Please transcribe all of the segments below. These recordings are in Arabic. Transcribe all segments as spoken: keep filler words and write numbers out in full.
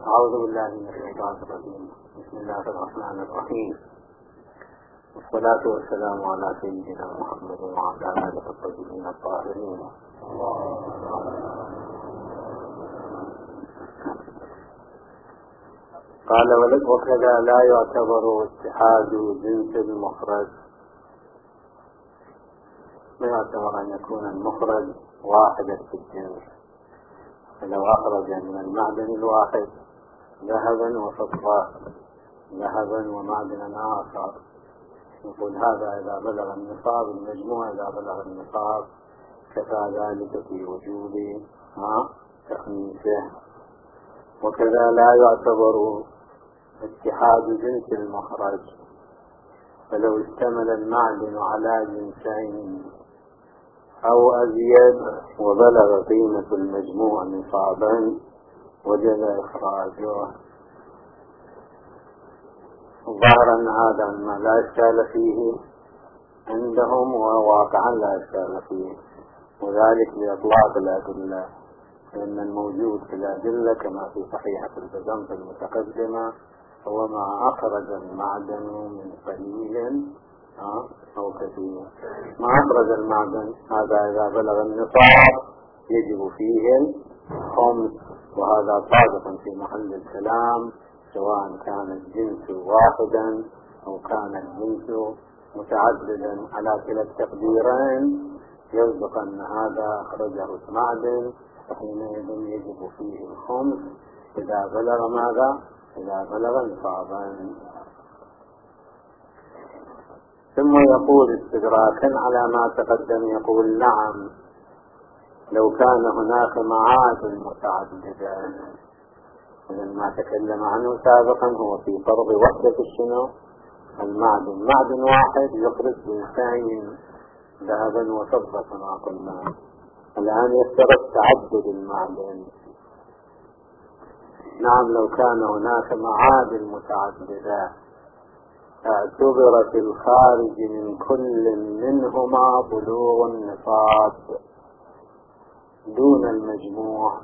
أعوذ بالله من الشيطان الرجيم. بسم الله الرحمن الرحيم، والصلاة والسلام على سيدنا محمد وعلى آله الطيبين الطاهرين. قال: وكذا لا يعتبر اتحاد جنس المخرج، ما يعتبر أن يكون المخرج واحدا في الجنس. فلو أخرج من المعدن الواحد ذهبا وفضة، ذهبا ومعدنا آخر، نقول هذا إذا بلغ النصاب، المجموع إذا بلغ النصاب كفى ذلك في وجود تخميسه. وكذا لا يعتبر اتحاد جنس المخرج، فلو اشتمل المعدن على جنسين أو أزيد وبلغ قيمة المجموع نصابا وجب إخراجه. ظاهر أن هذا ما لا إشكال فيه عندهم، وواقعا لا إشكال فيه، وذلك لإطلاق الأدلة، لأن الموجود في الأدلة كما في صحيحة البزنطة المتقدمة هو ما أخرج المعدن من قليل أو كثير. ما أخرج المعدن هذا إذا بلغ النصاب يجب فيه الخمس، وهذا صادق في محل الكلام، سواء كان الجنس واحدا أو كان الجنس متعددا. على كلا التقديرين يصدق أن هذا أخرجه المعدن، فحينئذ يجب فيه الخمس إذا بلغ ماذا؟ إذا بلغ نصابا. ثم يقول استدراكا على ما تقدم، يقول: نعم، لو كان هناك معادن متعددة، إذن ما تكلم عنه سابقا هو في فرض وحدة الشنو؟ المعدن. معدن واحد يخرج جنسين ذهبا وفضة كما قلنا. الآن يفترض تعدد المعدن. نعم، لو كان هناك معادن متعددة اعتبرت الخارج من كل منهما بلوغ النصاب دون المجموع،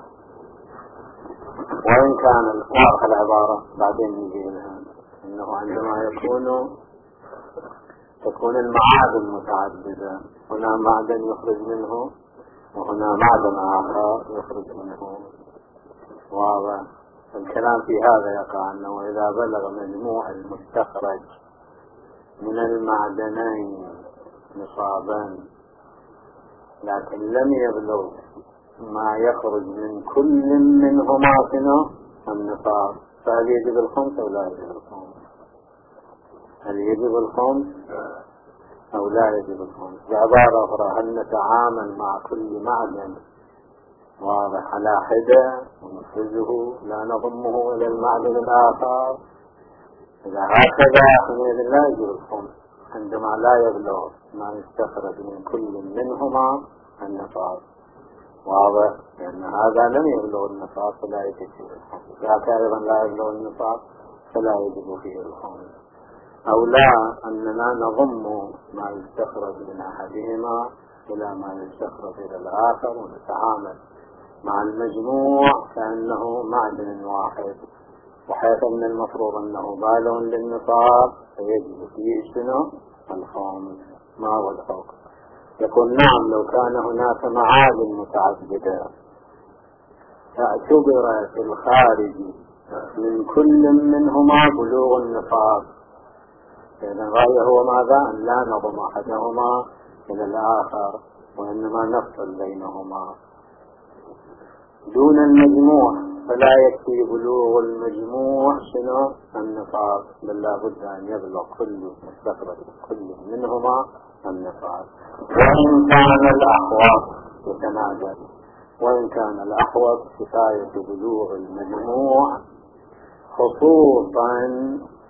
وإن كان الواقع العبارة بعدين نجي لها، إنه عندما يكون تكون المعادن متعددة، هنا معدن يخرج منه وهنا معدن آخر يخرج منه، واضح الكلام في هذا. يقع أنه إذا بلغ مجموع المستخرج من المعدنين نصابا لكن لم يبلغ ما يخرج من كل منهما شنو؟ النصاب، فهل يجب الخمس أو لا يجب الخمس؟ هل يجب الخمس أو لا يجب الخمس؟ بعبارة أخرى، هل نتعامل مع كل معدن واضح على حدة ونفرزه لا نضمه إلى المعدن الآخر؟ إذا هكذا حينئذ لا يجب الخمس عندما لا يبلغ ما يستخرج من كل منهما النصاب، واضح؟ لأن هذا لم يبلغ النصاب فلا يجب فيه الخمس، ذاك أيضا لا يبلغ النصاب فلا يجب فيه الخمس. أو لا، أننا نضم ما يستخرج من أحدهما إلى ما يستخرج إلى الآخر ونتعامل مع المجموع كأنه معدن واحد، وحيث من المفروض أنه بالغ للنصاب فيجب فيه شنو؟ الخمس. ما هو الحكم؟ يقول: نعم، لو كان هناك معادن متعددة اعتبرت الخارج من كل منهما بلوغ النصاب، لأن الغاية هو ماذا؟ أن لا نضم أحدهما إلى الآخر وإنما نفصل بينهما دون المجموع، فلا يكفي بلوغ المجموع شنو؟ النصاب، بل لا بد أن يبلغ كل مستخرج كل منهما النصاب. وإن كان الأحوط يتنازل، وإن كان الأحوط كفاية بلوغ المجموع، خصوصا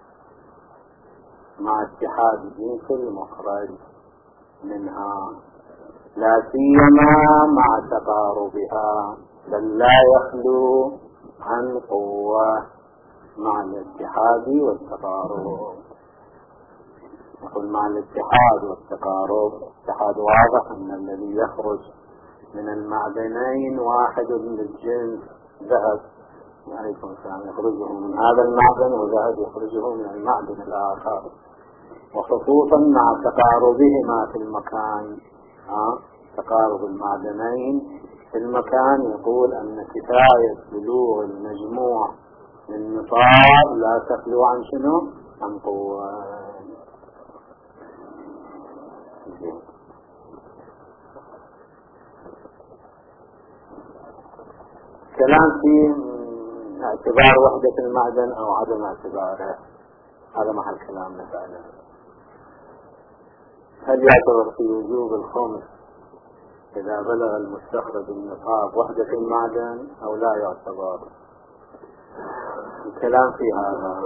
مع اتحاد جنس المخرج منها، لا سيما مع تقاربها، بل لا يخلو عن قوة مع الاتحاد والتقارب. نقول مع الاتحاد والتقارب، الاتحاد واضح أن الذي يخرج من المعدنين واحد من الجنس ذهب عليكم السلام يخرجه من هذا المعدن وذهب يخرجه من المعدن الآخر، وخصوصا مع تقاربهما في المكان. ها تقارب المعدنين في المكان يقول أن كفاية بلوغ المجموع للنصاب لا تخلو عن شنو؟ عن قوة. كلام في اعتبار وحدة المعدن أو عدم اعتباره، هذا محل كلامنا فعلا. هل يعتبر في وجوب الخمس إذا بلغ المستخرج النصاب وحدة المعدن أو لا يعتبر؟ الكلام في هذا.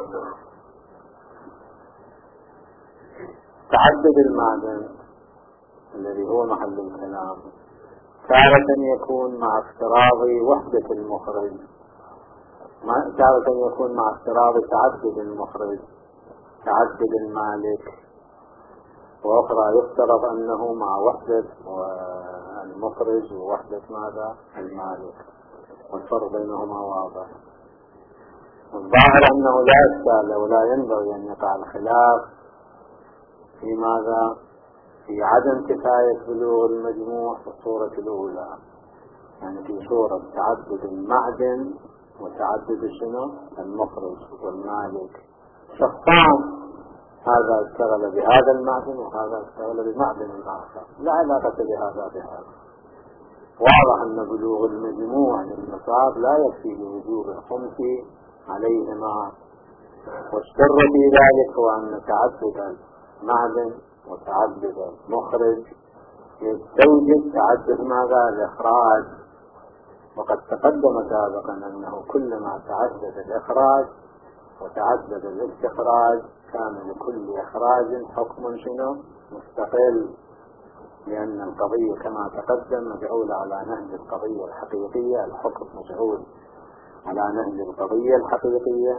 تعدد المعدن الذي هو محل الكلام تارة يكون مع افتراض وحدة المخرج، تارة يكون مع افتراض تعدد المخرج تعدد المالك، وأخرى يفترض أنه مع وحدة المخرج ووحدة ماذا؟ المالك، والفرق بينهما واضح. الظاهر أنه لا إشكال ولا ينبغي أن يقع الخلاف في ماذا؟ في عدم كفاية بلوغ المجموع في الصورة الأولى، يعني في صورة تعدد المعدن وتعدد شنو؟ المخرج والمالك. شخصان، هذا اشتغل بهذا المعدن وهذا اشتغل بمعدن آخر، لا علاقة بهذا بهذا. واضح أن بلوغ المجموع للنصاب لا يكفي بوجوب الخمس عليهما، والسر في ذلك هو أن تعدد المعدن وتعدد المخرج يستوجب تعدد ماذا؟ الإخراج، وقد تقدم سابقا أنه كلما تعدد الإخراج وتعدد الاستخراج كان لكل إخراج حكم شنو؟ مستقل، لأن القضية كما تقدم مجعولة على نهج القضية الحقيقية، الحكم مجعول على نهج القضية الحقيقية،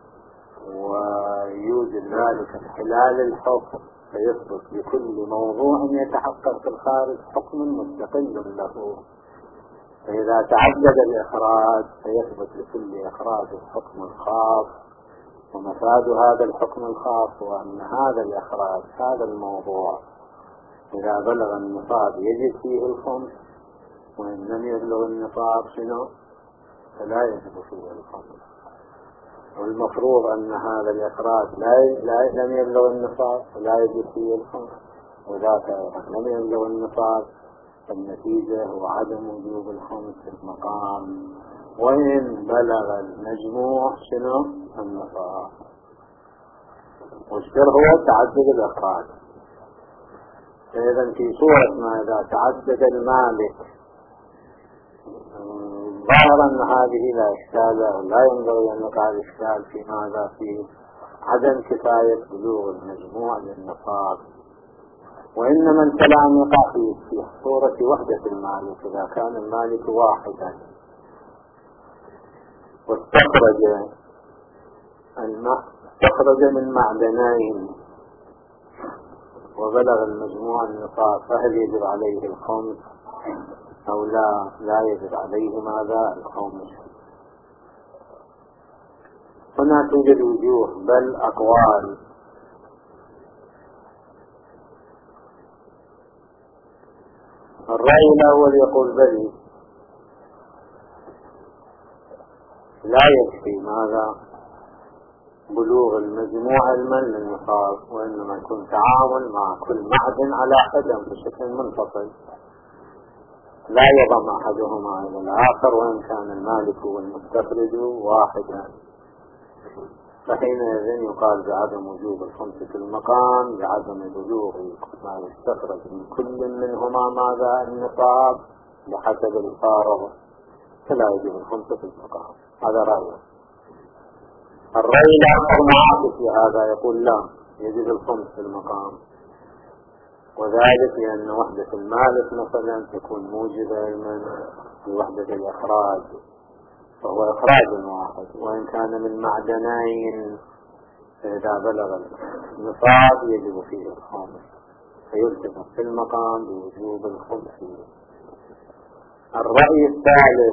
ويوجد ذلك خلال الحكم فيثبت لكل موضوع يتحقق في الخارج حكم مستقل له. فإذا تعدد الإخراج فيثبت لكل إخراج حكم خاص، ومفاد هذا الحكم الخاص هو أن هذا الإخراج هذا الموضوع إذا بلغ النصاب يجب فيه الخمس، وإن لم يبلغ النصاب شنو؟ فلا يجب فيه الخمس. والمفروض أن هذا الإخراج لا, لا لم يبلغ النصاب فلا يجب فيه الخمس، وذاك لم يبلغ النصاب فالنتيجة هو عدم وجوب الخمس في المقام، وإن بلغ المجموع شنو؟ النصاب. والسر هو تعدد الإخراج. فإذا في صورة ما إذا تعدد المالك ظاهر أن هذه لا إشكال ولا ينبغي أن يقع الإشكال في ماذا؟ في عدم كفاية بلوغ المجموع للنصاب، وإنما الكلام يقع في صورة وحدة المالك إذا كان المالك واحدا واستخرج استخرج من معدنين وبلغ المجموع النصاب، فهل يجب عليه الخمس أو لا؟ لا يجب عليه ماذا؟ الخمس. هنا توجد وجوه بل أقوال. الرأي الأول يقول بل لا يكفي ماذا؟ بلوغ المجموع علما للنصاب، وإنما يكون تعامل مع كل معدن على حدة بشكل منفصل، لا يضم أحدهما إلى الآخر وإن كان المالك والمستخرج واحدا، فحينئذ يقال بعدم وجوب الخمس في المقام بعدم بلوغ ما يستخرج من كل منهما ماذا؟ النصاب بحسب الفارغ، فلا يجب الخمس في المقام. هذا رأيه. الرأي الآخر معاكس لهذا يقول لا يجب الخمس في المقام، وذلك لأن وحدة المالك مثلا تكون موجبة علما لوحدة الإخراج، فهو إخراج واحد، وإن كان من معدنين فإذا بلغ النصاب يجب فيه الخمس، فيلتزم في المقام بوجوب الخمس. الرأي الثالث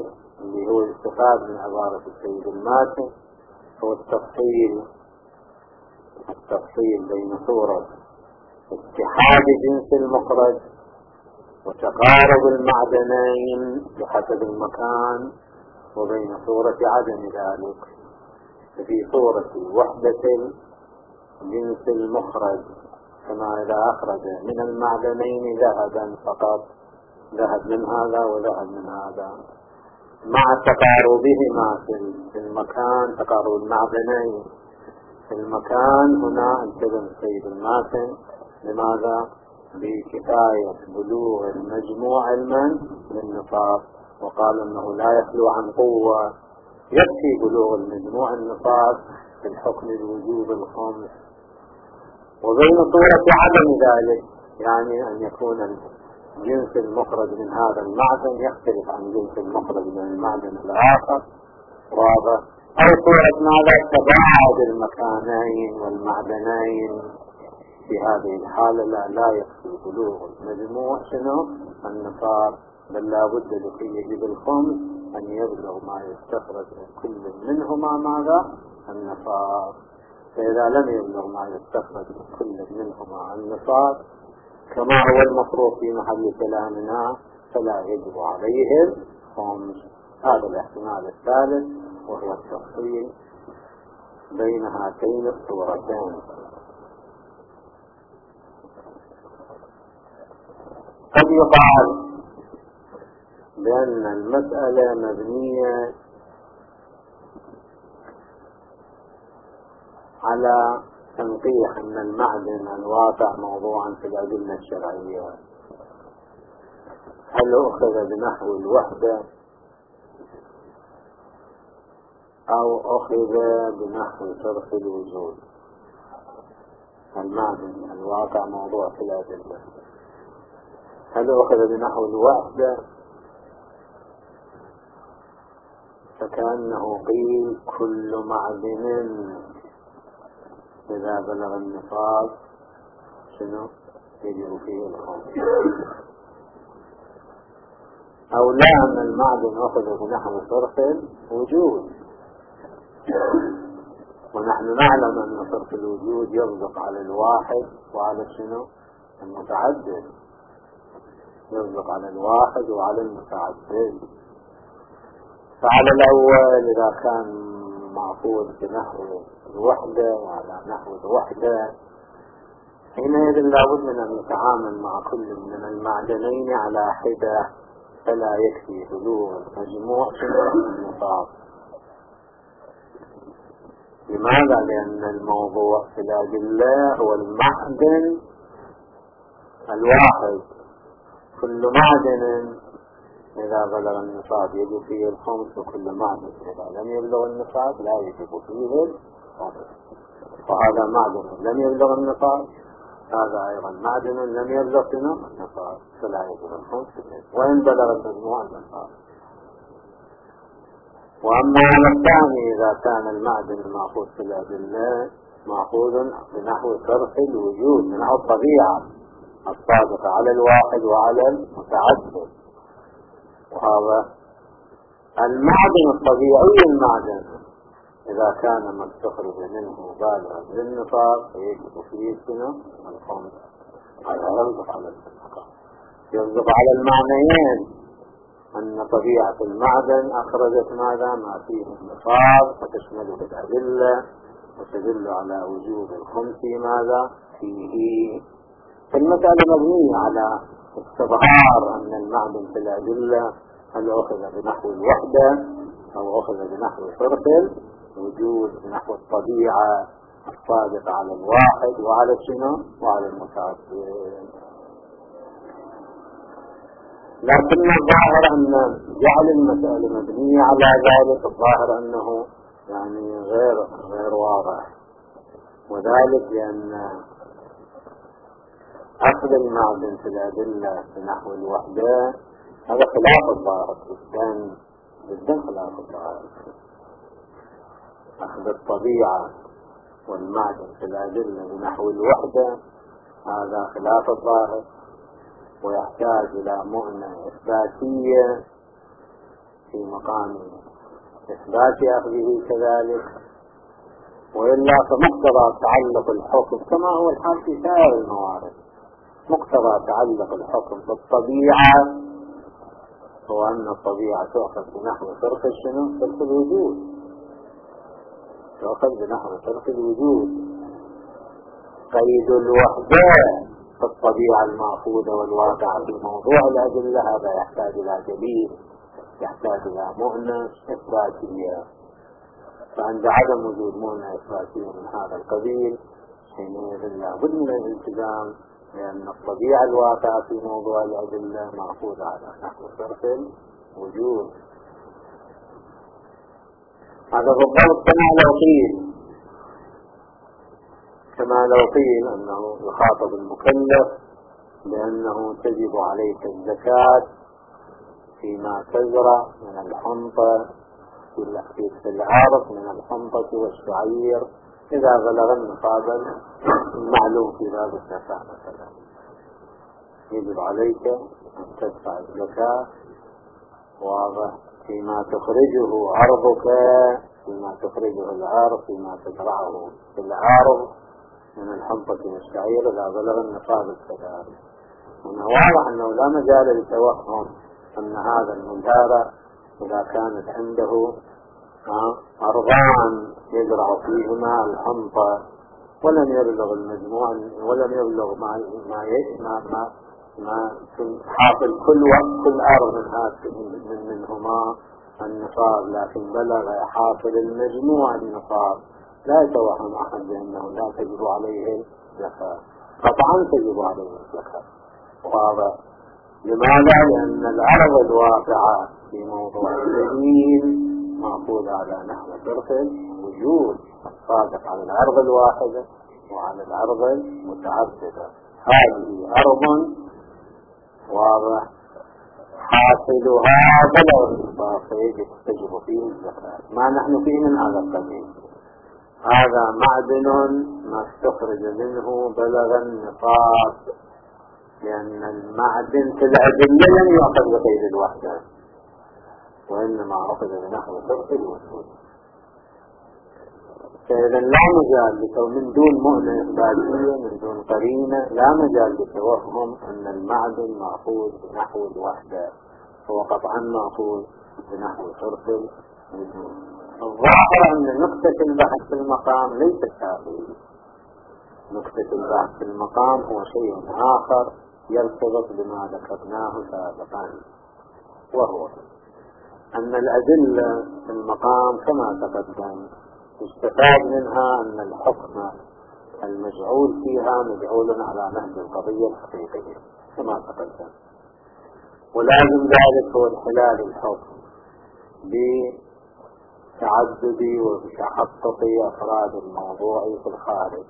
اللي هو الاستفاد من عبارة السيد الماتن هو التفصيل التفصيل بين صورة اتحاد جنس المخرج وتقارب المعدنين بحسب المكان وبين صورة عدم ذلك. في صورة وحدة جنس المخرج كما إذا أخرج من المعدنين ذهبا فقط، ذهب من هذا وذهب من هذا، مع تقاربهما في المكان، تقارب المعدنين في المكان. هنا انتبه السيد الماتن لماذا؟ بكفاية بلوغ المجموع علما للنصاب، وقال انه لا يخلو عن قوة، يكفي بلوغ المجموع النصاب في الحكم الوجوب الخمس. وبين صورة عدم ذلك يعني ان يكون الجنس المخرج من هذا المعدن يختلف عن جنس المخرج من المعدن الاخر، واضح؟ او صورة ماذا؟ تباعد المكانين والمعدنين. في هذه الحالة لا, لا يكفي بلوغ المجموع شنو؟ النصاب، بل لا بد لكي يجب الخمس أن يبلغ ما يستخرج من كل منهما ماذا؟ النصاب. فإذا لم يبلغ ما يستخرج من كل منهما النصاب كما هو المفروض في محل كلامنا فلا يجب عليه الخمس. هذا الاحتمال الثالث وهو التفصيل بين هاتين الصورتين. قد يقال بأن المسألة مبنية على تنقيح أن المعدن الواقع موضوعا في الأدلة الشرعية. هل أخذ بنحو الوحدة أو أخذ بنحو شرط الوجود؟ المعدن الواقع موضوع في الأدلة، هل أخذ بنحو الوحدة؟ فكأنه قيل كل معدن إذا بلغ النصاب شنو يجب فيه الخمس، أو لا أن المعدن أخذ بنحو صرف الوجود، ونحن نعلم أن صرف الوجود يصدق على الواحد وعلى شنو المتعدد، يصدق على الواحد وعلى المتعدد. فعلى الأول إذا كان معقول بنحو الوحدة وعلى نحو الوحدة حينئذ لابد من أن نتعامل مع كل من المعدنين على حدة، فلا يكفي بلوغ المجموع شنو النصاب. لماذا؟ لأن الموضوع في الأدلة هو المعدن الواحد، كل معدن إذا بلغ النصاب يجب فيه الخمس، وكل معدن إذا لم يبلغ النصاب لا يجب فيه الخمس. وهذا معدن لم يبلغ النصاب، هذا أيضا معدن لم يبلغ النصاب، فلا يجب الخمس وإن بلغ المجموع النصاب. وأما على الثاني إذا كان المعدن المأخوذ في الأدلة مأخوذ بنحو صرف الوجود، بنحو الطبيعة الصادقة على الواحد وعلى المتعدد. وهذا المعدن الطبيعي المعدن إذا كان ما استخرج منه بالغا للنصاب فيجب فيه سنة الخمس. هذا يصدق على الاتفاق، يصدق على المعنيين أن طبيعة المعدن أخرجت ماذا؟ ما فيه النصاب، فتشمله الأدلة وتدل على وجوب الخمس ماذا فيه. فالمسألة مبنية على استظهار أن المعدن في الأدلة هل أخذ بنحو الوحدة أو أخذ بنحو صرف الوجود، بنحو الطبيعة الصادقة على الواحد وعلى شنو؟ وعلى المتعدد. لكن الظاهر أن جعل المسألة مبنية على ذلك الظاهر أنه يعني غير غير واضح، وذلك لأن أخذ المعدن في الأدلة بنحو الوحدة هذا خلاف الظاهر جدا جدا، خلاف الظاهر. أخذ الطبيعة والمعدن في الأدلة بنحو الوحدة هذا خلاف الظاهر، ويحتاج إلى مؤنة إثباتية في مقام إثبات أخذه كذلك، وإلا فمقتضى تعلق الحكم كما هو الحال في سائر الموارد، مقتضى تعلق الحكم بالطبيعة هو أن الطبيعة تؤخذ بنحو فرق الشنو؟ فرق الوجود، تؤخذ بنحو فرق الوجود. قيد الوحدة في الطبيعة المأخوذة والواقعة في موضوع الأدلة هذا يحتاج إلى دليل، يحتاج إلى مؤنة إثباتية، فعند عدم وجود مؤنة إثباتية من هذا القبيل حينئذ لا بد من الالتزام، لأن الطبيعة الواقعة في موضوع الأدلة مأخوذة على نحو فرق الوجود. هذا بالضبط كما لو قيل كما لو قيل أنه يخاطب المكلف بأنه تجب عليك الزكاة فيما تزرع من الحنطة في العارف من الحنطة والشعير إذا بلغ النصاب المعلوم في باب الزكاة مثلا، يجب عليك أن تدفع الزكاة واضح فيما تخرجه عرضك، فيما تخرجه العارض، فيما تزرعه في العارض من الحنطة والشعير إذا بلغ النصاب الكذلك. هنا واضح أنه لا مجال للتوهم أن هذا المزارع إذا كانت عنده أرضان يزرع فيهما الحنطة ولم يبلغ المجموع ولم يبلغ ما ما ما ما, ما حاصل كل وقت كل أرض من هذه منهما النصاب، لكن بلغ حاصل المجموع النصاب، لا يتوهم أحد بأنه لا تجب عليه الزكاة، قطعا تجب عليه الزكاة. واضح؟ لماذا؟ لأن العرض الواقعة في موضوع الدليل مأخوذ على نحو فرق الوجود الصادق على العرض الواحدة وعلى العرض المتعددة. هذه أرض واضح حاصلها بلغ النصاب فيجب تجب فيه الزكاة. ما نحن فيه من هذا القبيل، هذا معدن ما استخرج منه بلغ النصاب، لأن المعدن في الأدلة لم يأخذ بقيد الوحدة وإنما أخذ بنحو فرق الوجود. فإذا لا مجال من دون مؤنة إثباتية من دون قرينة لا مجال لتوهم أن المعدن مأخوذ بنحو الوحدة، هو قطعا مأخوذ بنحو فرق الوجود. الظاهر أن نقطة البحث في المقام ليست هذه، نقطة البحث في المقام هو شيء آخر يرتبط بما ذكرناه سابقا، وهو أن الأدلة في المقام كما تقدم استفاد منها أن الحكم المجعول فيها مجعول على نهج القضية الحقيقية كما تقدم، ولازم ذلك هو انحلال الحكم بتعدد وبتحقق أفراد الموضوع في الخارج،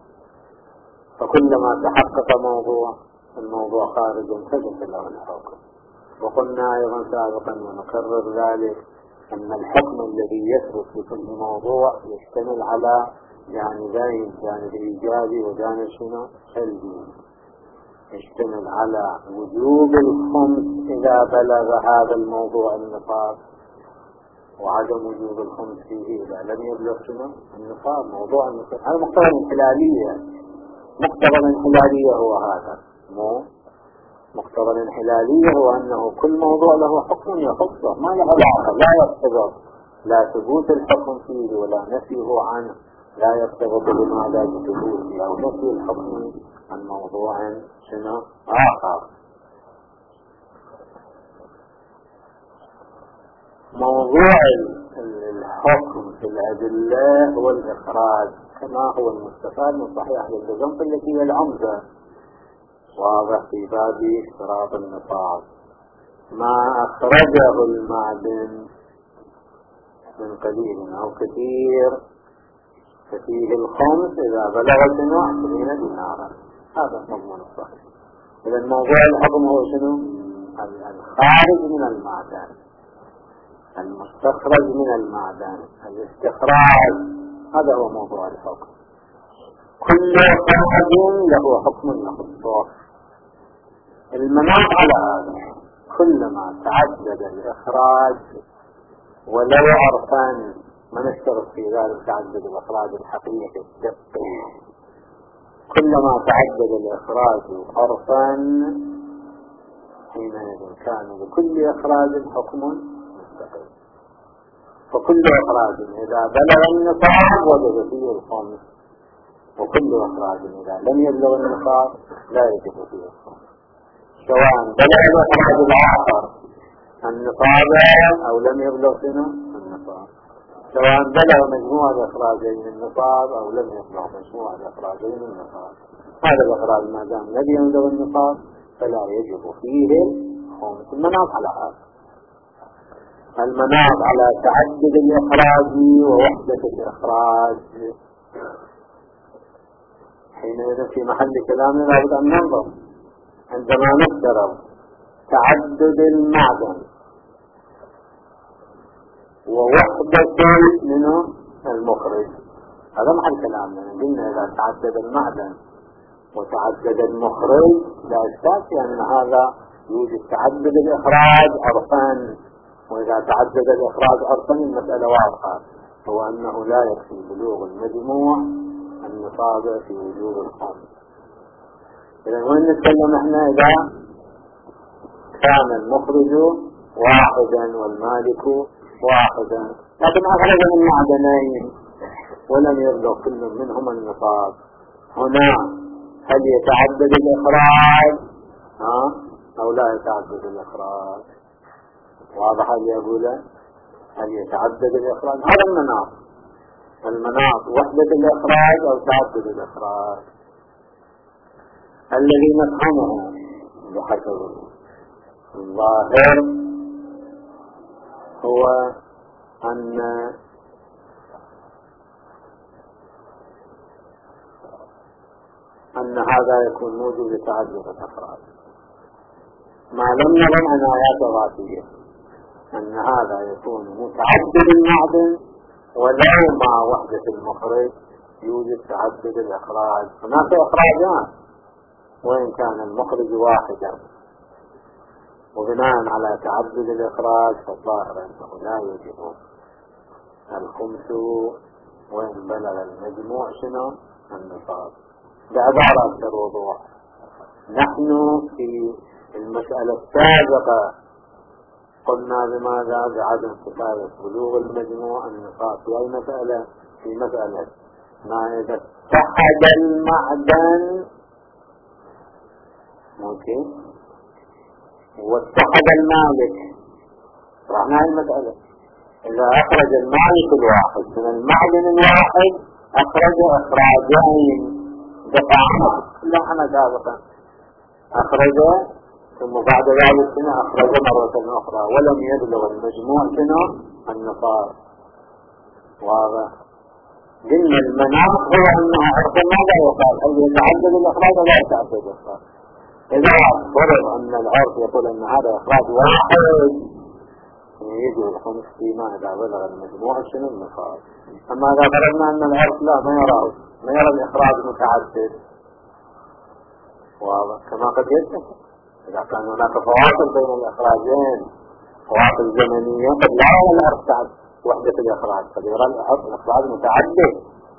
فكلما تحقق موضوع الموضوع خارج انتجت له الحكم. وقلنا أيضا سابقا ونكرر ذلك أن الحكم الذي يثبت في كل موضوع يشتمل على جانبين، جانب إيجابي وجانب شنو سلبي. يشتمل على وجوب الخمس إذا بلغ هذا الموضوع النصاب، وعدم وجوب الخمس فيه إذا لم يبلغ شنو النصاب موضوع النصاب. هذا مقتضى الانحلالية، مقتضى الانحلالية هو هذا، مو مقتضى الانحلالية هو أنه كل موضوع له حكم يخصه ما له علاقة، لا يرتبط لا ثبوت الحكم فيه ولا نفيه عنه، لا يرتبط بماذا بثبوته أو نفي الحكم عن موضوع شنو آخر. موضوع الحكم في الأدلة هو الإخراج كما هو المستفاد من صحيح للجزم التي هي العمدة، واضح في باب اشتراط النصاب. ما أخرجه المعدن من قليل أو كثير ففيه الخمس إذا بلغ شنو عشرين دينارا، هذا مضمون الصحيح. إذا موضوع الحكم هو شنو الخارج من المعدن، المستخرج من المعدن، الاستخراج، هذا هو موضوع الحكم. كل خارج له حكم يخصه. المناط على هذا كلما تعدد الإخراج ولو عرفان، ما نشترط في ذلك تعدد الإخراج الحقيقي الدقي، كلما تعدد الإخراج عرفا حينئذ كان لكل إخراج حكم مستقل. فكل إخراج إذا بلغ النصاب وجب فيه الخمس، وكل إخراج إذا لم يبلغ النصاب لا يجب فيه الخمس، سواء بلغ الإخراج الآخر النصاب أو لم يبلغ سنة النصاب، سواء بلغ مجموع الإخراجين النصاب أو لم يبلغ مجموع الإخراجين النصاب. هذا الإخراج ما دام لم يبلغ النصاب فلا يجب فيه الخمس. المناط على هذا، المناط على تعدد الإخراج ووحدة الإخراج. حينئذ في محل كلامنا لابد أن ننظر عندما نفترض تعدد المعدن ووحدة منه المخرج، هذا محل كلامنا. قلنا إذا تعدد المعدن وتعدد المخرج لا إشكال في أن هذا يوجد تعدد الإخراج عرفان، وإذا تعدد الإخراج عرفان المسألة واضحة، هو أنه لا يكفي بلوغ المجموع النصاب في وجود الخمس. إذا وين نتكلم احنا؟ إذا كان المخرج واحدا والمالك واحدا، لكن أخرج من معدنين ولم يبلغ كل منهما النصاب، هنا هل يتعدد الإخراج ها أو لا يتعدد الإخراج؟ واضح اللي يقوله؟ هل يتعدد الإخراج؟ هذا المناط، المناط وحدة الإخراج أو تعدد الإخراج. الذي نفهمه بحسب الظاهر هو أن أن هذا يكون موجب لتعدد الأفراد، ما لم نرى عنايات ذاتية، أن هذا يكون متعدد المعدن ولو مع وحدة المخرج يوجد تعدد الإخراج. هناك إخراجان وإن كان المخرج واحدا، وبناء على تعدد الإخراج فالظاهر أنه لا يجب الخمس وإن بلغ المجموع شنو النصاب. بعبارة أكثر وضوح، نحن في المسألة السابقة قلنا بماذا؟ بعدم كفاية بلوغ المجموع النصاب. في أي مسألة؟ في مسألة ما إذا اتحد المعدن ممكن واتحد المالك، رحنا هاي المسألة. إذا أخرج المالك الواحد من المعدن الواحد أخرج إخراجين دفعنا لحنا سابقا، أخرج ثم بعد ذلك سنة أخرج مرة أخرى ولم يبلغ المجموع سنة النصاب. واضح؟ قلنا المناط هو أنه عرف ماذا يقال، هل يتعدد الإخراج ولا يتعدد الإخراج. إذا فرض أن العرف يقول أن هذا إخراج واحد يجب الخمس فيما إذا بلغ المجموع شنو النصاب. أما إذا فرضنا أن العرف لا ما يراه، ما يرى الإخراج متعدد، واضح؟ كما قد يجب إذا كان هناك فواصل بين الإخراجين، فواصل زمنية، قد لا يرى العرف تعد وحدة الإخراج، قد يرى الإخراج متعدد.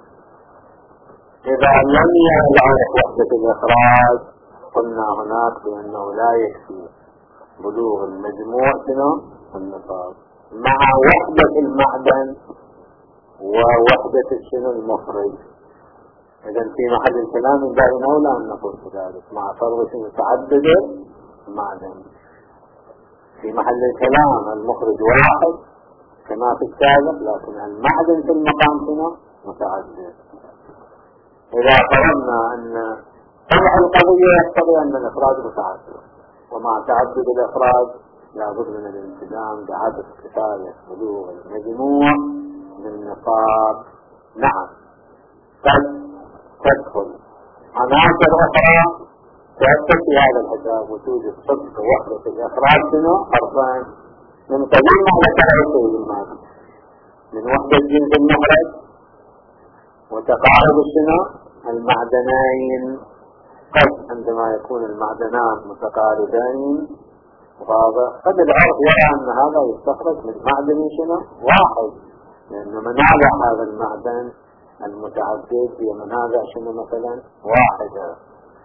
إذا لم يرى العرف وحدة الإخراج قلنا هناك بأنه لا يكفي بلوغ المجموع شنو النصاب مع وحدة المعدن ووحدة الشنو المخرج. إذا في محل الكلام من باب أولى أن نقول ذلك مع فرض شنو تعدد المعدن. في محل الكلام المخرج واحد كما في السابق، لكن المعدن في المقام شنو متعدد. إذا قلنا أن طبع القضية يقتضي أن الإخراج متعدد، ومع تعدد الإخراج لابد من الالتزام بعدد كفاية بلوغ المجموع من نصاب. نعم قد تدخل عناصر أخرى تؤثر في هذا الحساب وتوجد صدق وحدة الإخراج شنو حرفان من قديم على تعرفه الماضي من وحدة جنس المخرج وتقارب شنو المعدنين. قد عندما يكون المعدنان متقاربين واضح. قد العرف يرى أن هذا يستخرج من معدن شنو واحد، لأن منابع هذا المعدن المتعدد هي منابع شنو مثلا واحدة،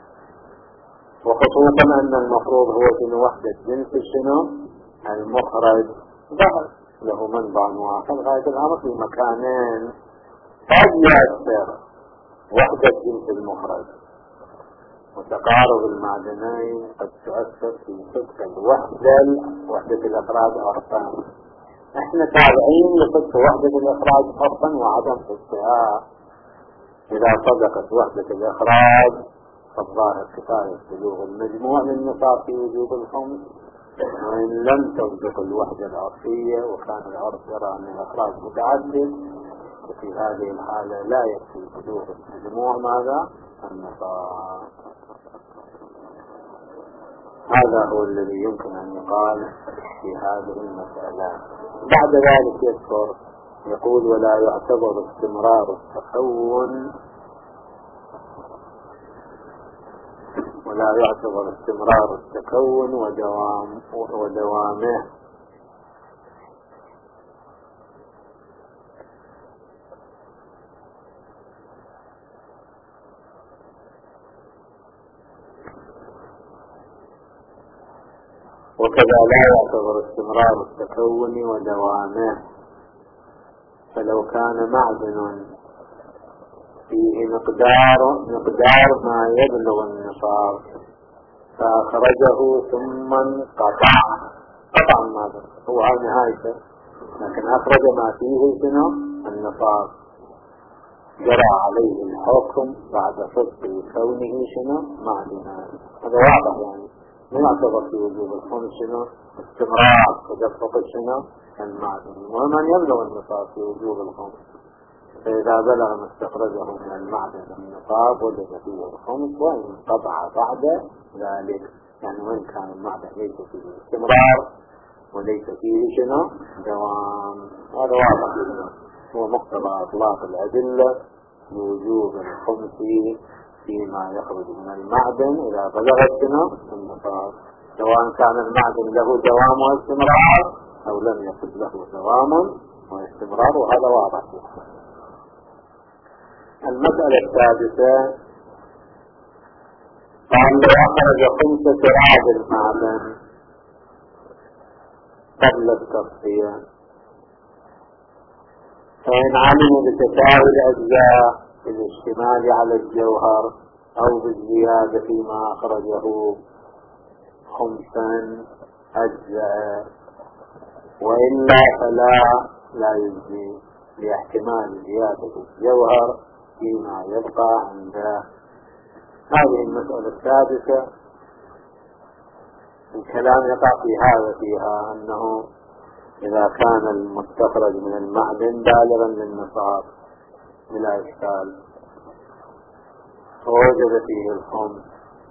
وخصوصا أن المفروض هو شنو وحدة جنس شنو المخرج ظهر له منبع واحد. غاية الأمر في مكانين قد يؤثر وحدة جنس المخرج، وتقارب المعدنين قد تؤثر في صدق الوحدة وحدة الإخراج أرقام. احنا تابعين لصدق وحدة الإخراج أصلا وعدم صدقها. إذا صدقت وحدة الإخراج فالظاهر كفاية بلوغ المجموع من نصاب في وجوب الخمس، وإن لم تصدق الوحدة العرفية وكان العرف يرى أن الإخراج متعدد، وفي هذه الحالة لا يكفي بلوغ المجموع ماذا النصاب. هذا هو الذي يمكن أن يقال في هذه المسألة. بعد ذلك يذكر يقول ولا يعتبر استمرار التكون ولا يعتبر استمرار التكون ودوام ودوامه وكذا لا يعتبر استمرار التكون ودوامه. فلو كان معدن فيه مقدار مقدار ما يبلغ النصاب فأخرجه ثم انقطع قطع ماذا هو على نهايته، لكن أخرج ما فيه شنو النصاب، جرى عليه الحكم بعد صدق كونه شنو معدنا. هذا واضح، يعني من يعتبر في وجوب الخمس شنو استمرار تدفق شنو المعدن، ومن يبلغ النصاب في وجوب الخمس. فإذا بلغ ما استخرجه من المعدن النصاب وجد فيه الخمس، وإن انقطع بعد ذلك، يعني وإن كان المعدن ليس فيه استمرار وليس فيه شنو دوام. هذا واضح جدا، هو مقتضى إطلاق الأدلة بوجوب الخمس فيما يخرج من المعدن إذا بلغت شنو النصاب، سواء كان المعدن له دوام واستمرار أو لم يكن له دوام واستمرار، وهذا واضح. المسألة السادسة قال لو أخرج خمسة رعد المعدن قبل التصفية فإن علم بتساوي الأجزاء بالاشتمال على الجوهر أو بالزيادة فيما أخرجه خمسا أجزاء، وإلا فلا لا يجزي لاحتمال زيادة الجوهر فيما يبقى عنده. هذه المسألة السادسة الكلام يقع في هذا فيها أنه إذا كان المستخرج من المعدن بالغا للنصاب بلا إشكال فوجد فيه الخمس،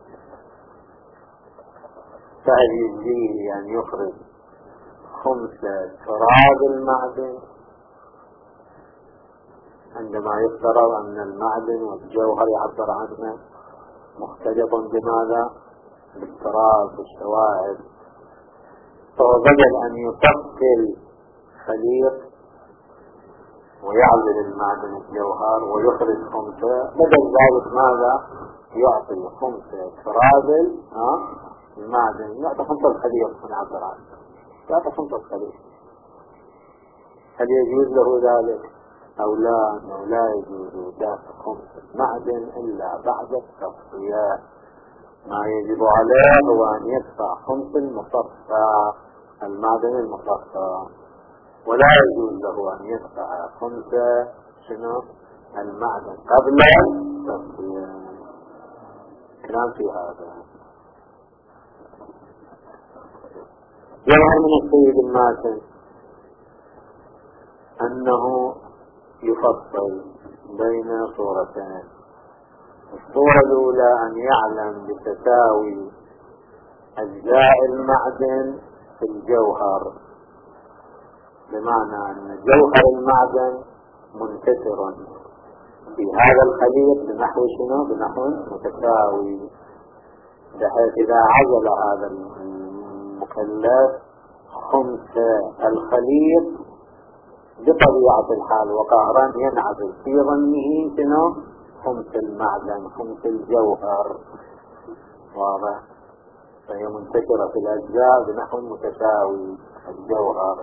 فهل يجزيه أن يخرج خمسة تراب المعدن عندما يفترض أن المعدن والجوهر يعبر عنه مختلط بماذا؟ بالتراب والشواهد، فهو بدل أن يفصل خليط ويعزل المعدن الجوهر ويخرج خمسة، بدل ذلك ماذا؟ يعطي خمسة تراب المعدن، يعطي خمسة الخليط من عبر عنه، يعطي خمسة الخليط. هل يجوز له ذلك أو لا؟ أنه لا يجوز دفع خمسة معدن إلا بعد التصفية. ما يجب عليه هو أن يدفع خمس المصفى المعدن المصفى، ولا يجوز له أن يدفع خمسة شنو المعدن قبل التصفية. كلام في هذا. يظهر من السيد الماتن أنه يفصل بين صورتين. الصورة الأولى أن يعلم بتساوي أجزاء المعدن في الجوهر، بمعنى أن جوهر المعدن منتشر في هذا الخليط بنحو شنو؟ بنحو متساوي، بحيث إذا عزل هذا المكلف خمس الخليط بطبيعة الحال وقهرا ينعزل في ظنه شنو خمس المعدن خمس الجوهر. واضح؟ فهي منتشرة في الأجزاء بنحو متساوي الجوهر.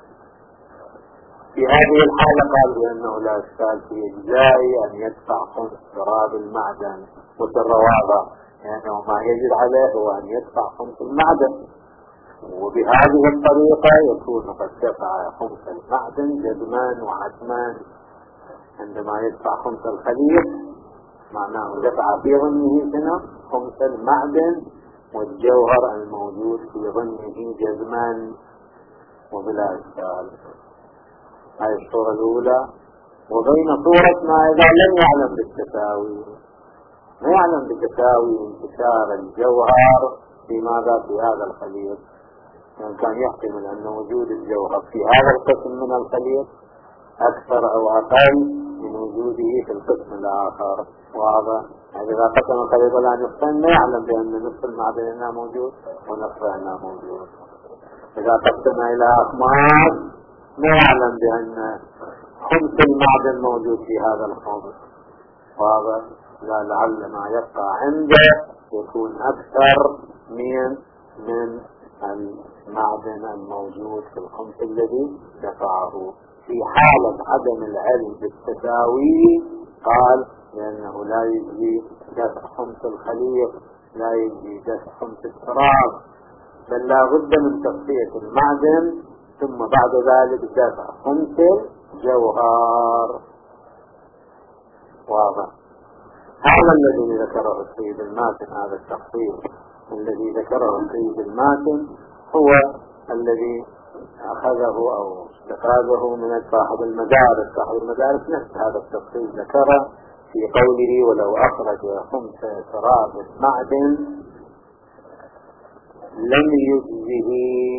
في هذه الحالة قال بأنه لا إشكال في إجزائه أن يدفع خمس تراب المعدن وسر واضح، لأنه ما يجب عليه هو أن يدفع خمس المعدن، وبهذه الطريقة يكون قد دفع خمس المعدن جزما وعزما. عندما يدفع خمس الخليط معناه دفع في ظنه شنو خمس المعدن والجوهر الموجود في ظنه جزما وبلا إشكال. هذه الصورة الأولى. وبين صورة ما إذا لم يعلم بالتساوي، ما يعلم بالتساوي انتشار الجوهر في ماذا في هذا الخليط، يعني كان يحتمل أن وجود الجوهر في هذا القسم من الخليط أكثر أو أقل من وجوده في القسم الآخر. واضح؟ يعني إذا قسم الخليط الآن نصفين ما يعلم بأن نصف المعدن هنا موجود ونصف هنا موجود. إذا قسم إلى أخماس ما يعلم بأن خمس المعدن موجود في هذا الخمس. واضح؟ لا لعل ما يبقى عنده يكون أكثر من من المعدن الموجود في الخمس الذي دفعه. في حالة عدم العلم بالتساوي قال لأنه لا يجري دفع خمس الخليط، لا يجري دفع خمس التراب، بل لا بد من تصفية المعدن ثم بعد ذلك دفع خمس الجوهر. واضح؟ هذا الذي ذكره السيد الماتن، هذا التخصيص الذي ذكره السيد الماتن هو الذي أخذه أو استفاده من صاحب المدارس. صاحب المدارس نفس هذا التخصيص ذكره في قوله ولو أخرج خمس تراب معدن لم يجزه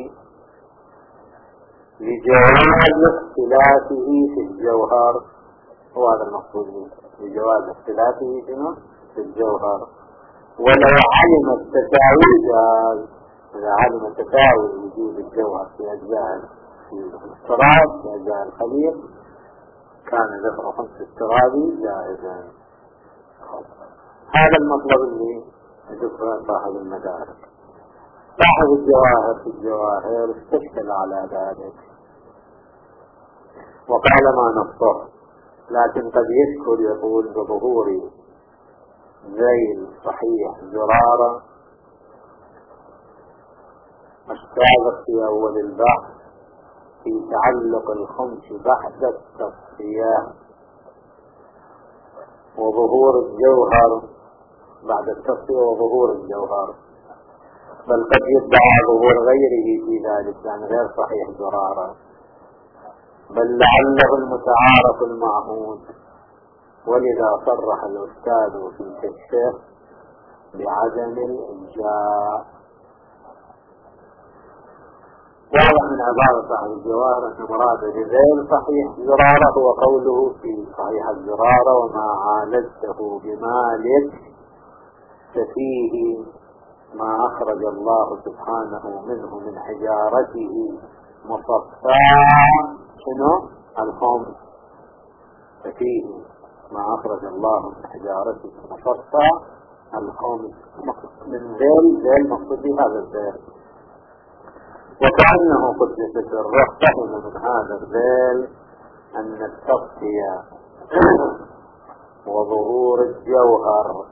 لجواز اختلافه في الجوهر. هو هذا المقصود به، لجواز اختلافه في الجوهر. ولو علم التساوي جاز، إذا علم التساوي وجود الجوهر في أجزاء التراب في أجزاء الخليط كان دفع خمس التراب جائزا. هذا المطلب اللي ذكره صاحب المدارس. صاحب الجواهر في الجواهر استشكل على ذلك وقال ما نصه، لكن قد يذكر يقول بظهور ذيل صحيح زرارة السابق في أول البحث في تعلق الخمس بعد التصفية وظهور الجوهر بعد التصفية وظهور الجوهر، بل قد يدعى ظهور غيره في ذلك، يعني غير صحيح زرارة، بل لعله المتعارف المعهود. ولذا صرح الأستاذ في كشفه بعدم الإنجاء. واضح من عبارة صاحب الجواهر أن مراد بذيل صحيح زرارة هو قوله في صحيح الزرارة وما عالجته بمالك ففيه ما أخرج الله سبحانه منه من حجارته مصفى شنو الخمس، ففيه ما أخرج الله من حجارته مصفى الخمس من ذيل ذيل مقصود هذا الذيل، وكأنه قدس سره فهم من هذا الذيل أن التصفية وظهور الجوهر،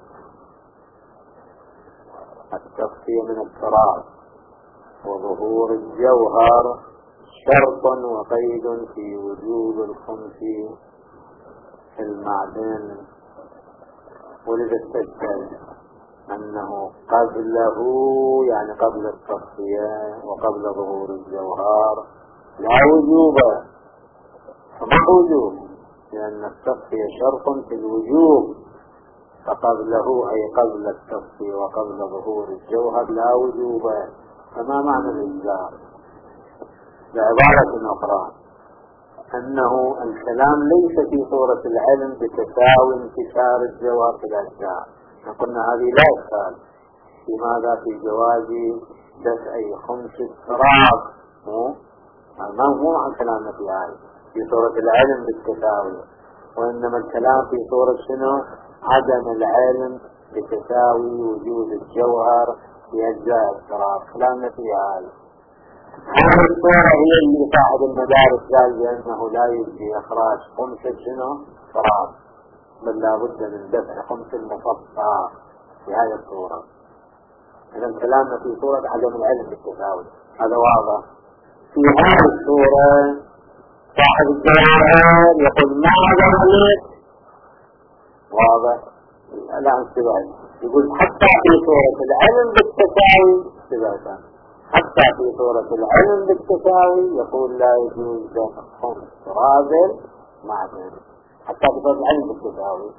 التصفية من التراب وظهور الجوهر شرط وقيد في وجود الخمس في المعدن. ولذا استشهد أنه قبله يعني قبل التصفية وقبل ظهور الجوهر لا وجوب، فما وجوب لأن التصفية شرط في الوجوب، فقبله أي قبل التصفية وقبل ظهور الجوهر لا وجوب. فما معنى الإجزاء؟ بعبارة أخرى أنه الكلام ليس في صورة العلم بتساوي انتشار الجوهر في الأجزاء، قلنا هذه لا إشكال في ماذا في جواز دفع خمس التراب. مو ما هو عن كلامنا في هذا في صورة العلم بالتساوي، وإنما الكلام في صورة شنو؟ عدم العلم بتساوي وجود الجوهر في أجزاء التراب. كلامنا في هذا. هذه الصورة هي اللي صاحب المدارس قال بأنه لا يجزي إخراج خمس شنو؟ تراب، بل لا بد من دفع خمس المصفى في هذه الصورة. إذا كلامنا في صورة عدم العلم بالتساوي، هذا واضح. في هذه الصورة صاحب الجواهر يقول ما ذلك واضح. الآن سبعين يقول حتى في صورة العلم بالتساوي سبعين، حتى في صورة العلم بالتساوي يقول لا يجوز دفع خمس تراب معدن، حتى في صورة العلم بالتساوي.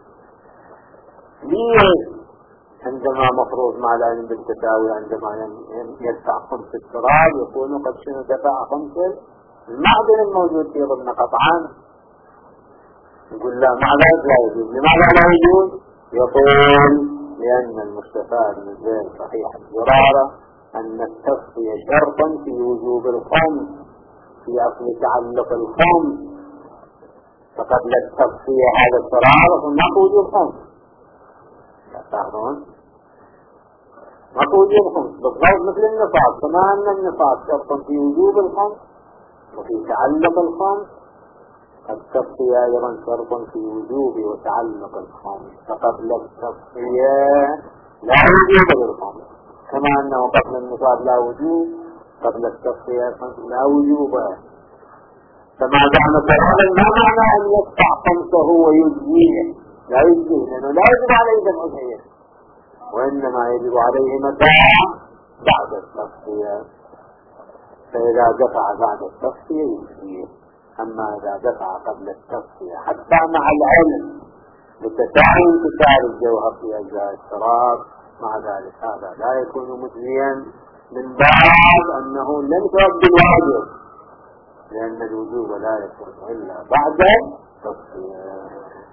ليه عندما مفروض مع العلم بالتساوي عندما يدفع خمس التراب يكون قد شنو دفع خمس المعدن الموجود في ضمن قطعان؟ يقول لا مع ذلك لا يجوز. لماذا لا يجوز؟ يقول لأن المستفاد من ذلك صحيح الزرارة أن التصفية شرطا في وجوب الخمس في أصل تعلق الخمس، فقبل التصفية هذا الزرارة هناك وجوب خمس. لا تعرفون ماكو وجوب خمس بالضبط مثل النفاق، كما أن النفاق شرط في وجوب الخمس وفي تعلق الخمس، التصفية أيضا شرط في وجوب وتعلق الخمس، فقبل التصفية لا وجوب للخمس، كما أنه قبل النفاق لا وجوب قبل التصفية لا وجوب. فما دام كذلك ما معنى أن يدفع خمسه ويجزيه؟ لا يجزيه لأنه لا يجب عليه دفع شيء، وإنما يجب عليه متى؟ بعد التصفية. فإذا دفع بعد التصفية يجزيه، أما إذا دفع قبل التصفية حتى مع العلم بتساوي انتشار الجوهر في أجزاء التراب مع ذلك هذا لا يكون مجزيا، من بعد أنه لم يؤدي الواجب، لأن الوجوب لا يكون إلا بعد التصفية.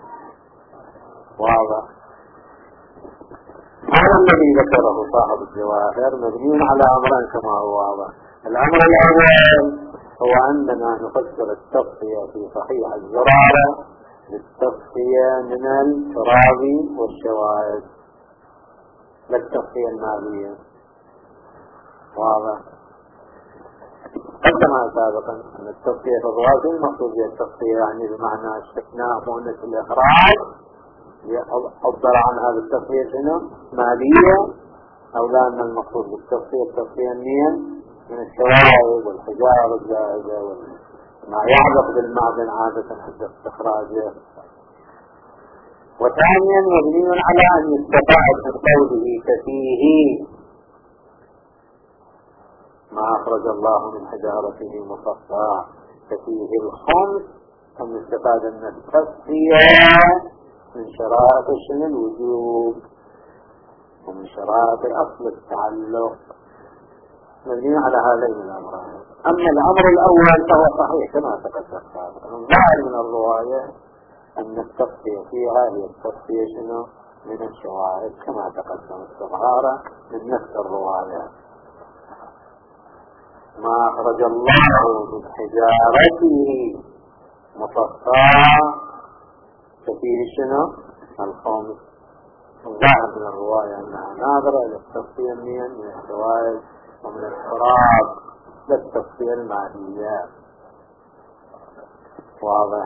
واضح؟ هذا الذي ذكره صاحب الجواهر مبني على أمرين كما هو واضح. الأمر الأول هو أننا نفسر التصفية في صحيح الزرارة للتصفية من التراب والشوائب، لا التصفية المالية. واضح؟ قدمها سابقا أن التصفية في الرواتب المقصود بها التصفية يعني بمعنى استثناء مؤنث الإخراج، أفضل عن هذا التصفية شنو؟ مالية، أو لأن المقصود بالتصفية التصفية النية من الشوائب والحجارة الزائدة وما يعلق بالمعدن عادة حتى استخراجه. وثانيا مبني على أن يستفاد من قوله كفيه ما أخرج الله من حجارته مصفى كفيه الخمس، أن يستفاد أن التصفية من شرائط شنو الوجوب ومن شرائط أصل التعلق، مبني على هذين الأمرين. أما الأمر الأول فهو صحيح كما تقدم سابقا، الظاهر من الرواية أن التصفية فيها هي التصفية شنو من الشوائب كما تقدم الصغارة من نفس الرواية. ما أخرج الله من حجارته مصفى كفيه شنو الخمس، الظاهر من الرواية أنها ناظرة إلى التصفية من الشوائب ومن التراب للتصفية المالية. واضح؟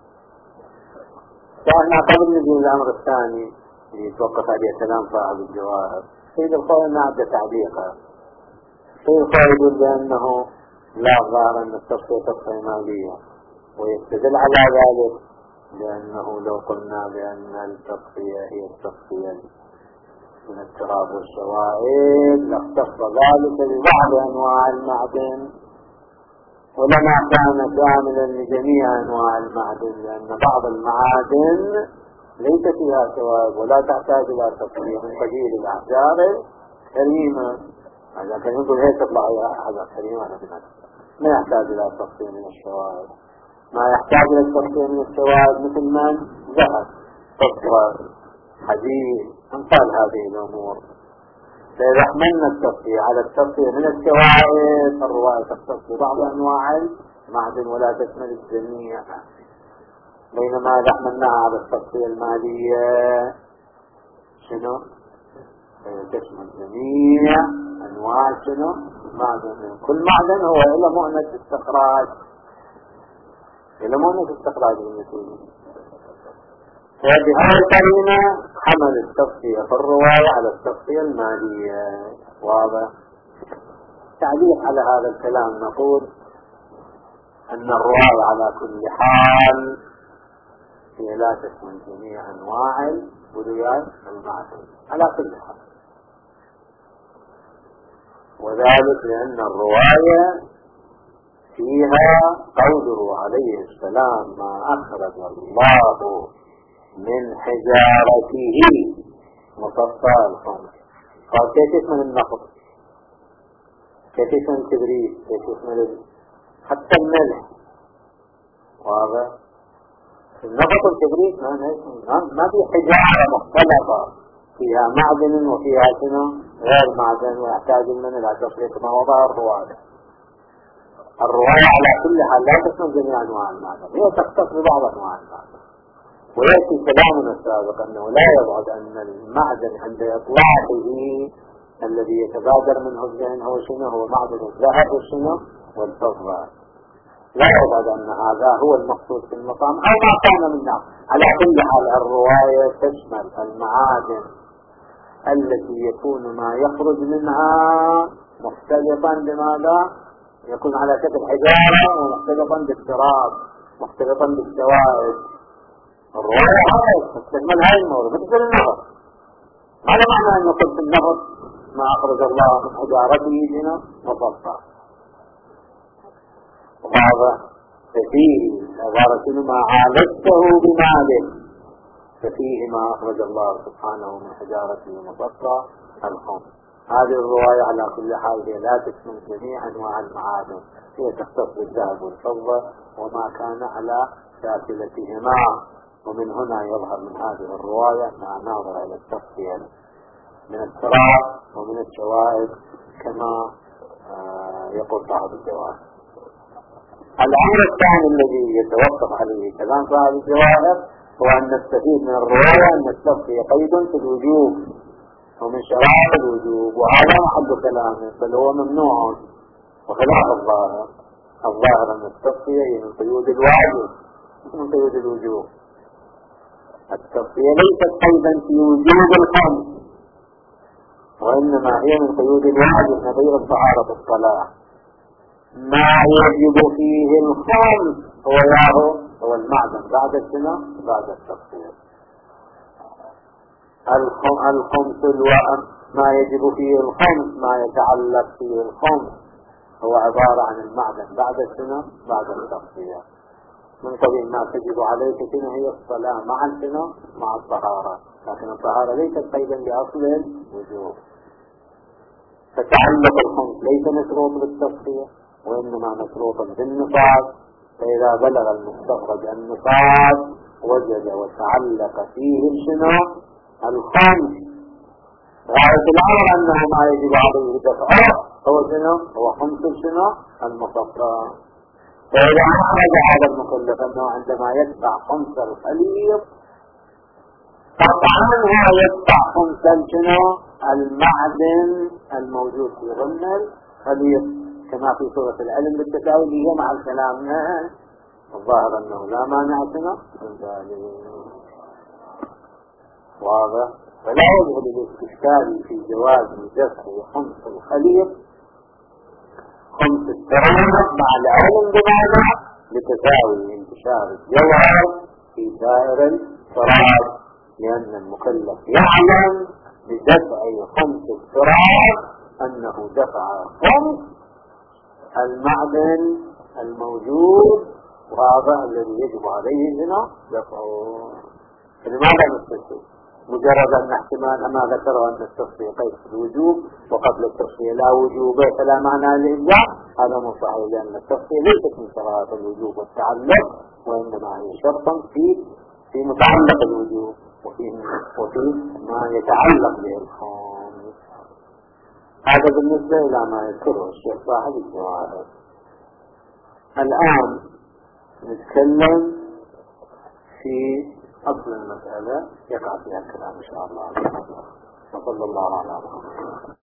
كأننا قبل نجي الأمر الثاني اللي يتوقف عليه كلام صاحب الجواهر، سيد القول نعد تعليقه. سيد القول يقول بأنه لا ظاهر أن التصفية تصفية مالية، ويستدل على ذلك لأنه لو قلنا بأن التصفية هي التصفية من التراب والشوائب لاختص ذلك ببعض أنواع المعدن، ولما كان شاملا لجميع أنواع المعدن، لأن بعض المعادن ليس فيها شوائب ولا تحتاج إلى تصفية من قبيل الأحجار كريمة. هذا كان يقول هيك تطلع هذا كريمة ما يحتاج إلى تصفية من الشوائب، ما يحتاج إلى التصفية من الشوائب مثل من ذهب صفر حديد أمثال هذه الأمور. فإذا حملنا التصفية على التصفية من الشوائب، الرواية تختص ببعض أنواع المعدن ولا تشمل الجميع، بينما إذا حملناها على التصفية المالية شنو؟ تشمل جميع أنواع شنو؟ معدن. كل معدن هو إلى مؤنة استخراج، إلى مؤنة استخراج بالنتيجة. فبهذه القرينة حمل التصفية في الرواية على التصفية المالية. واضح؟ تعليق على هذا الكلام نقول أن الرواية على كل حال هي لا تشمل جميع أنواع البلويات المعدن على كل حال، وذلك لأن الرواية فيها قوله عليه السلام ما أخرج الله من حجارته مصفى الخمر. قال كيف يشمل النفط، كيف يشمل الكبريت، كيف يشمل حتى الملح. واضح؟ النفط والكبريت ما في حجارة مختلفة فيها معدن وفيها شنو غير معدن ويحتاج من إلى تصريف ما وضع الرواية. الرواية على كل حال لا تشمل جميع أنواع المعدن، هي تختص ببعض أنواع المعدن. ويأتي كلامنا السابق أنه لا يبعد أن المعدن عند إطلاقه الذي يتبادر منه الذهن هو شنو؟ هو معدن الذهب والشنو والفضة. لا يبعد أن هذا هو المقصود في المقام أو ما كان منه. على كل حال الرواية تشمل المعادن التي يكون ما يخرج منها مختلطا بماذا؟ يكون على شكل حجارة ومختلطا بالتراب مختلطا بالسوائل. الرواية هذا تشمل هذه الموضوع مثل النهر. هذا معنى أن يقول في النهر ما أخرج الله من حجارته هنا مصفى. وهذا ففيه عبارة ما عالجته بماله، ففيه ما أخرج الله سبحانه من حجارته مصفى الخمر. هذه الرواية على كل حال هي لا تشمل جميع أنواع المعادن، هي تختص بالذهب والفضة وما كان على شاكلتهما. ومن هنا يظهر من هذه الرواية أنها ناظرة إلى التصفية من التراب ومن الشوائب كما يقول صاحب الجواهر. الأمر الثاني الذي يتوقف عليه كلام صاحب الجواهر هو أن نستفيد من الرواية أن التصفية قيد في الوجوب ومن شرائط الوجوب، وهذا محل كلامه بل هو ممنوع وخلاف الظاهر. الظاهر أن التصفية هي من قيود الواجب من قيود الوجوب. التصفية ليست قيدا في وجوب الخمس، وإنما هي من قيود الواجب نظير طهارة الصلاة. ما يجب فيه الخمس هو ياهو هو المعدن بعد السنة بعد التصفية. الخمس الوأم ما يجب فيه الخمس ما يتعلق فيه الخمس هو عبارة عن المعدن بعد السنة بعد التصفية. من قبيل ما تجب عليك سنة هي الصلاة مع السنة مع الطهارة، لكن الطهارة ليست قيدا لأصل الوجوب. فتعلق الخمس ليس مشروط بالتصفية وإنما مشروطا بالنصاب، فإذا بلغ المستخرج النصاب وجد وتعلق فيه الشنو الخمس. غاية الأمر أنه ما يجب عليه دفعه هو شنو هو خمس الشنو المصفى. فإذا أخرج هذا المكلف أنه عندما يدفع خمس الخليط طبعا هو يدفع خمس الشنو المعدن الموجود في ضمن الخليط كما في سورة العلم بالتساوي هي مع الكلام. الظاهر أنه لا مانع شنو من ذلك. واضح؟ فلا يجب للاستشكال في جواز دفع خمس الخليط خمس التراب مع العلم بماذا؟ لتساوي انتشار الجوهر في سائر التراب، لأن المكلف يعلم بدفع خمس التراب أنه دفع خمس المعدن الموجود وهذا الذي يجب عليه هنا دفعه. لماذا نستشكل؟ مجرد أن احتمال ما ذكره أن التصفية قيد الوجوب وقبل التصفية لا وجوب فلا معنى للإجزاء، هذا مو صحيح، لأن التصفية ليست من شرائط الوجوب والتعلق وإنما هي شرطا في في متعلق الوجوب وفي وفي ما يتعلق به الخامس. هذا بالنسبة إلى ما يذكره الشيخ صاحب الجواهر. الآن نتكلم في أصل المسألة يقع فيها الكلام إن شاء الله. وصلى الله على محمد.